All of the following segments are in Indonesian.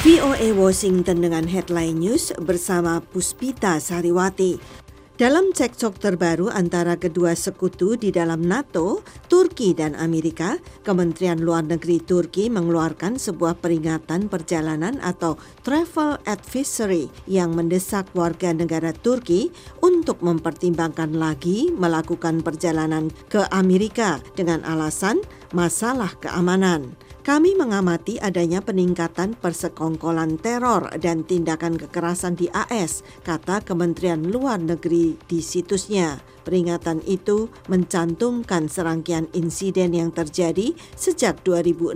VOA Washington dengan headline news bersama Puspita Sariwati. Dalam cekcok terbaru antara kedua sekutu di dalam NATO, Turki dan Amerika, Kementerian Luar Negeri Turki mengeluarkan sebuah peringatan perjalanan atau travel advisory yang mendesak warga negara Turki untuk mempertimbangkan lagi melakukan perjalanan ke Amerika dengan alasan masalah keamanan. Kami mengamati adanya peningkatan persekongkolan teror dan tindakan kekerasan di AS, kata Kementerian Luar Negeri di situsnya. Peringatan itu mencantumkan serangkaian insiden yang terjadi sejak 2016,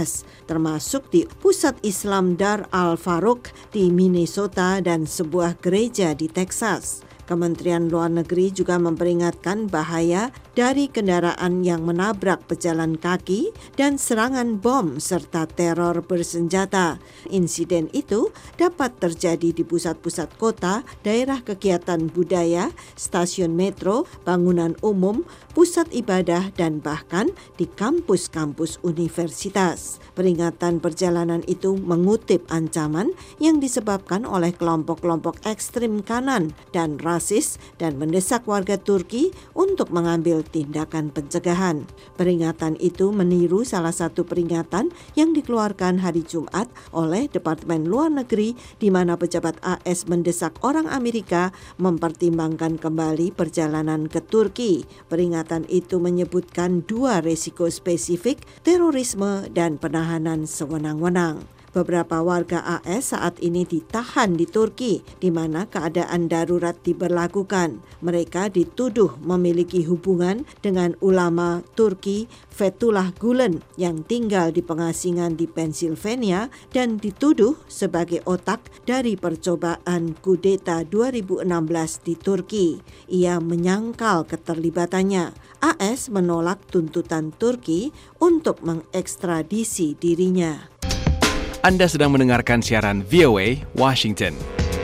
termasuk di Pusat Islam Dar al-Faruq di Minnesota dan sebuah gereja di Texas. Kementerian Luar Negeri juga memperingatkan bahaya dari kendaraan yang menabrak pejalan kaki dan serangan bom serta teror bersenjata. Insiden itu dapat terjadi di pusat-pusat kota, daerah kegiatan budaya, stasiun metro, bangunan umum, pusat ibadah, dan bahkan di kampus-kampus universitas. Peringatan perjalanan itu mengutip ancaman yang disebabkan oleh kelompok-kelompok ekstrim kanan dan rasis dan mendesak warga Turki untuk mengambil tindakan pencegahan. Peringatan itu meniru salah satu peringatan yang dikeluarkan hari Jumat oleh Departemen Luar Negeri di mana pejabat AS mendesak orang Amerika mempertimbangkan kembali perjalanan ke Turki. Peringatan itu menyebutkan dua risiko spesifik, terorisme dan penahanan sewenang-wenang. Beberapa warga AS saat ini ditahan di Turki, di mana keadaan darurat diberlakukan. Mereka dituduh memiliki hubungan dengan ulama Turki Fethullah Gulen yang tinggal di pengasingan di Pennsylvania dan dituduh sebagai otak dari percobaan kudeta 2016 di Turki. Ia menyangkal keterlibatannya. AS menolak tuntutan Turki untuk mengekstradisi dirinya. Anda sedang mendengarkan siaran VOA Washington.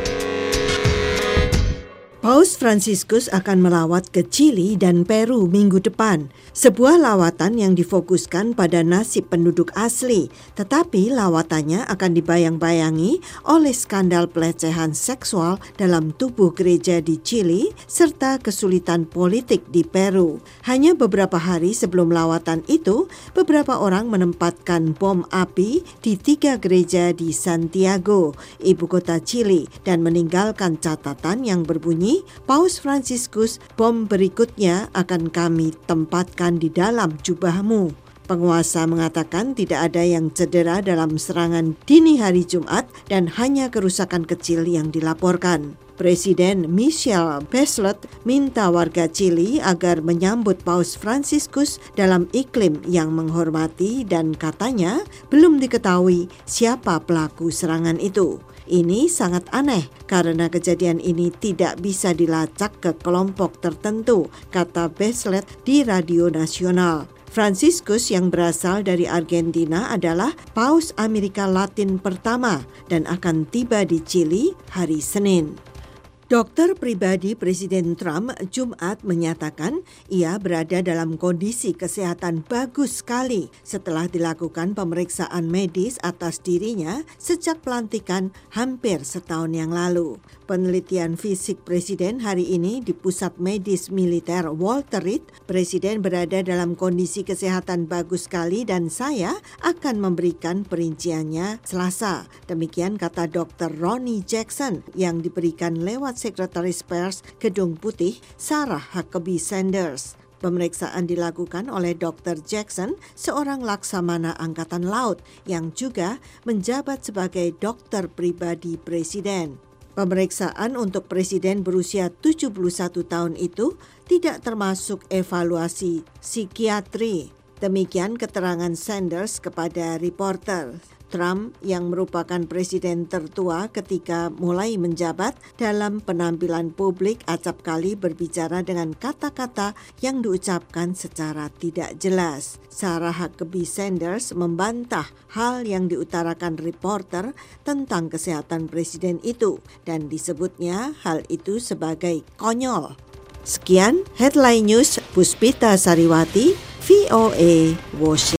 Paus Fransiskus akan melawat ke Chili dan Peru minggu depan. Sebuah lawatan yang difokuskan pada nasib penduduk asli, tetapi lawatannya akan dibayang-bayangi oleh skandal pelecehan seksual dalam tubuh gereja di Chili serta kesulitan politik di Peru. Hanya beberapa hari sebelum lawatan itu, beberapa orang menempatkan bom api di 3 gereja di Santiago, ibu kota Chili, dan meninggalkan catatan yang berbunyi, Paus Fransiskus, bom berikutnya akan kami tempatkan di dalam jubahmu. Penguasa mengatakan tidak ada yang cedera dalam serangan dini hari Jumat dan hanya kerusakan kecil yang dilaporkan. Presiden Michelle Bachelet minta warga Chili agar menyambut Paus Fransiskus dalam iklim yang menghormati dan katanya belum diketahui siapa pelaku serangan itu. Ini sangat aneh karena kejadian ini tidak bisa dilacak ke kelompok tertentu, kata Bachelet di radio nasional. Fransiskus yang berasal dari Argentina adalah Paus Amerika Latin pertama dan akan tiba di Chili hari Senin. Dokter pribadi Presiden Trump Jumat menyatakan ia berada dalam kondisi kesehatan bagus sekali setelah dilakukan pemeriksaan medis atas dirinya sejak pelantikan hampir setahun yang lalu. Penelitian fisik Presiden hari ini di Pusat Medis Militer Walter Reed, Presiden berada dalam kondisi kesehatan bagus sekali dan saya akan memberikan perinciannya Selasa. Demikian kata Dr. Ronnie Jackson yang diberikan lewat Sekretaris Pers Gedung Putih Sarah Huckabee Sanders. Pemeriksaan dilakukan oleh Dr. Jackson, seorang laksamana Angkatan Laut yang juga menjabat sebagai dokter pribadi Presiden. Pemeriksaan untuk Presiden berusia 71 tahun itu tidak termasuk evaluasi psikiatri. Demikian keterangan Sanders kepada reporter. Trump yang merupakan presiden tertua ketika mulai menjabat dalam penampilan publik acap kali berbicara dengan kata-kata yang diucapkan secara tidak jelas. Sarah Huckabee Sanders membantah hal yang diutarakan reporter tentang kesehatan presiden itu dan disebutnya hal itu sebagai konyol. Sekian Headline News Puspita Sariwati, VOA Washington.